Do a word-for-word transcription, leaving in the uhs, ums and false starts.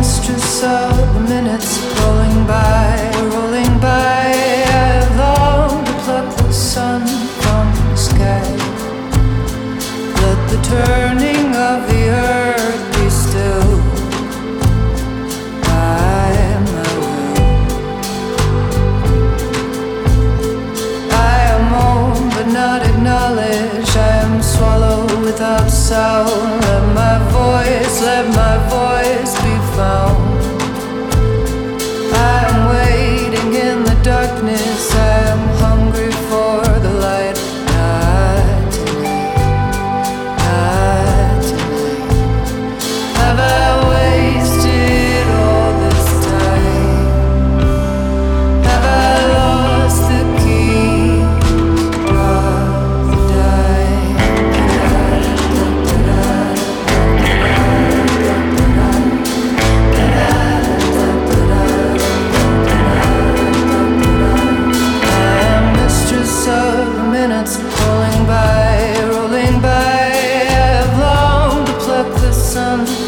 mistress of the minutes rolling by, rolling by. I long to pluck the sun from the sky. Let the turning of the earth be still by my will. I am owned but not acknowledged. I am swallowed without sound. Let my voice, let my voice be found. I am waiting in the darkness. I am hungry for the light. Not tonight, not tonight. Have I wasted all this time? Have I lost the key? Drop the dime. I am mistress of the minutes rolling by, rolling by. I have longed to pluck the sun